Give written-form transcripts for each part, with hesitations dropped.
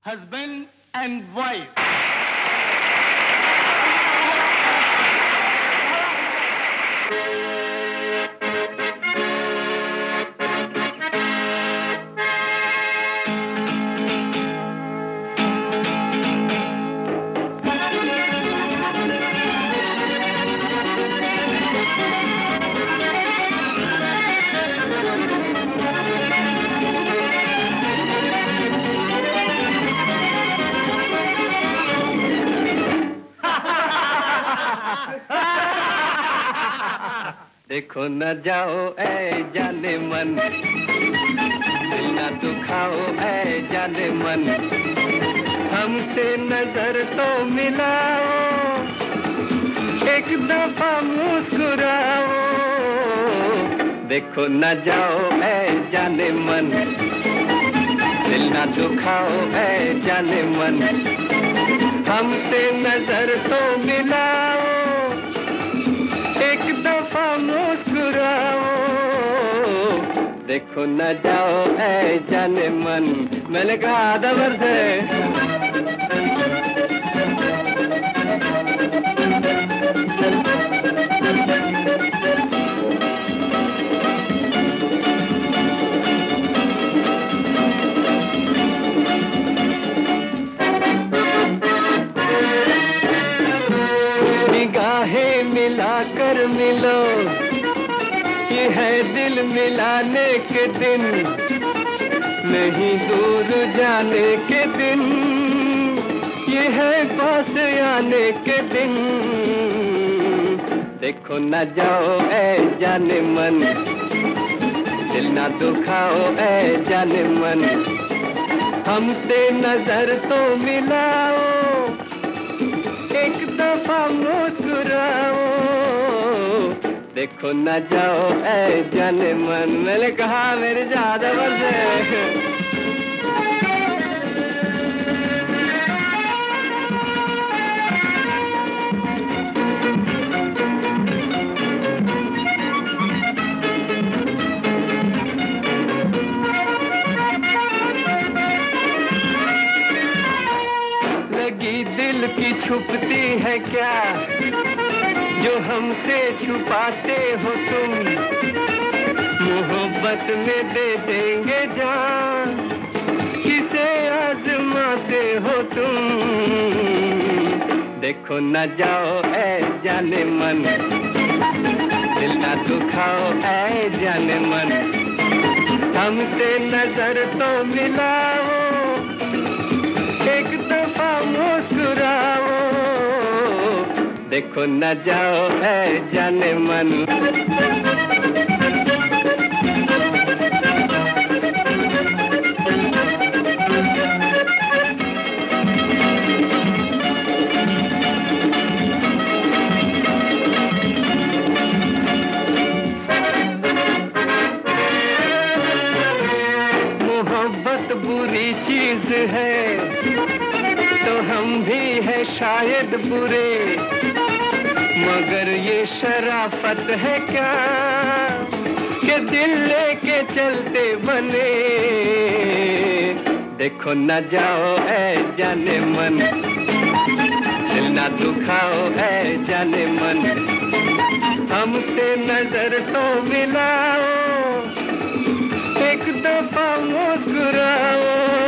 husband and wife. देखो न जाओ ऐ जाने मन, दिल न दुखाओ ऐ जाने मन, हमसे नजर तो मिलाओ, एक दफा मुस्कुराओ। देखो न जाओ ऐ जाने मन, दिल न दुखाओ ऐ जाने मन, हमसे नजर तो मिलाओ, एक दफा मुस्कुराओ। देखो न जाओ ऐ जाने मन, मैंने कहा आधा वर्ष है। निगाहें मिलाकर मिलो, ये है दिल मिलाने के दिन, नहीं दूर जाने के दिन, ये है पास आने के दिन। देखो न जाओ ऐ जाने मन, दिल न दुखाओ ऐ जाने मन, हमसे नजर तो मिलाओ, एक दफा मुस्कुराओ। देखो न जाओ ऐ जाने मन, मैंने कहा मेरे ज्यादा वर्ष है। लगी दिल की छुपती है क्या, जो हमसे छुपाते हो तुम, मोहब्बत में दे देंगे जान, किसे आजमाते हो तुम। देखो न जाओ ऐ जाने मन, दिल न दुखाओ ऐ जाने मन, हमसे नजर तो मिलाओ, एक दफा मुस्कुराओ। देखो न जाओ ऐ जाने मन। मोहब्बत बुरी चीज है, तो हम भी है शायद बुरे, मगर ये शराफत है क्या कि दिल लेके चलते बने। देखो न जाओ ऐ जाने मन, दिल न दुखाओ ऐ जाने मन, हमसे नजर तो मिलाओ, एक दफा मुस्कुराओ।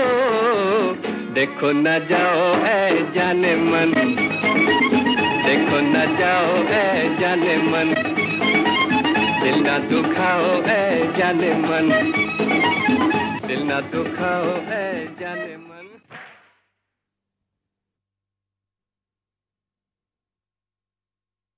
देखो न जाओ ऐ जाने मन, देखो न जाओ ऐ जाने मन, दिल न दुखाओ ऐ जाने मन, दिल न दुखाओ ऐ जाने मन।